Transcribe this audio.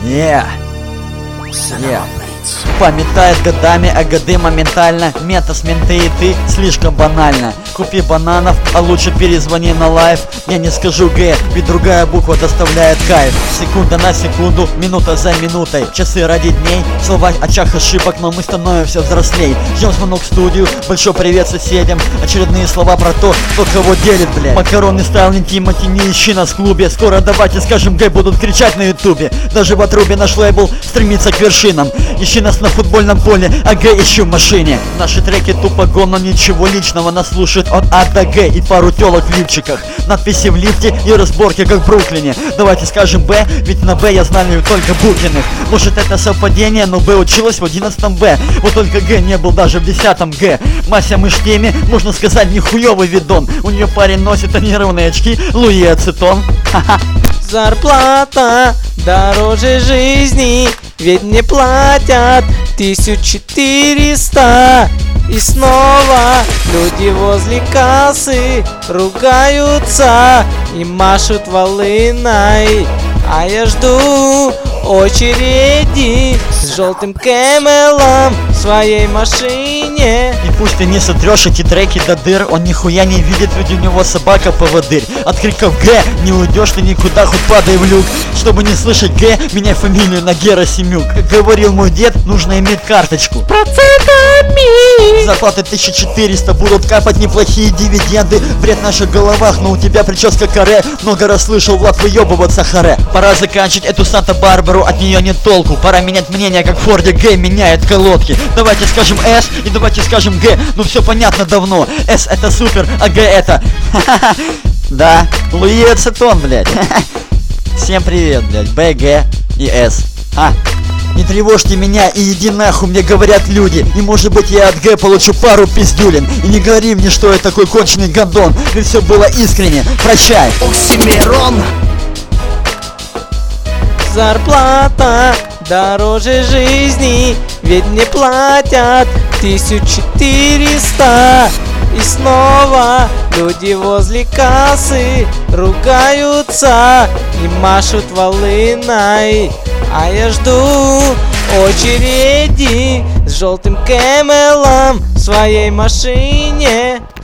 Пометает годами, а годы моментально. Метас, менты и ты, слишком банально. Купи бананов, а лучше перезвони на лайв. Я не скажу Г, ведь другая буква доставляет кайф. Секунда на секунду, минута за минутой. Часы ради дней, слова в очах ошибок, но мы становимся взрослей. Ждем звонок в студию, большой привет соседям. Очередные слова про то, кто кого делит, блядь. Макароны стайл не Тимати, не ищи нас в клубе. Скоро давайте скажем Г, будут кричать на ютубе. Даже в отрубе наш лейбл стремится к вершинам. Ищи нас на футбольном поле, а Г ищу в машине. Наши треки тупо гон, но ничего личного. Нас слушает от А до Г и пару телок в лифчиках. Надписи в лифте и разборки, как в Бруклине. Давайте скажем Б, ведь на Б я знаю только Букиных. Может это совпадение, но Б училась в 11 Б. Вот только Г не был даже в 10 Г. Мася мышь теме, можно сказать, нихуёвый видон. У нее парень носит тонированные очки, Луи ацетон. Зарплата дороже жизни, ведь мне платят 1400. И снова люди возле кассы ругаются и машут волыной. А я жду очереди с желтым Кэмелом в своей машине. И пусть ты не сотрешь эти треки до дыр, он нихуя не видит, ведь у него собака поводырь. От криков Г не уйдешь ты никуда, хоть падай в люк. Чтобы не слышать Г, меняй фамилию на Герасимюк. Как говорил мой дед, нужно иметь карточку. Процентами Зарплаты 1400, будут капать неплохие дивиденды. Бред в наших головах, но у тебя прическа каре. Много раз слышал, Влад, выебываться харе. Пора заканчивать эту Санта-Барбару, от нее нет толку. Пора менять мнение, как в Форде Г меняет колодки. Давайте скажем С и давайте скажем Г. Ну все понятно давно. С это супер, а Г это... Да, Луи ацетон, блядь. Всем привет, блядь. Б, Г и С. Не тревожьте меня и иди нахуй, мне говорят люди. И может быть я от Г получу пару пиздюлин. И не говори мне, что я такой конченый гондон. Ведь все было искренне. Прощай. Оксимирон. Зарплата дороже жизни, ведь мне платят 1400. И снова люди возле кассы ругаются и машут волыной. А я жду очереди с желтым Кэмелом в своей машине.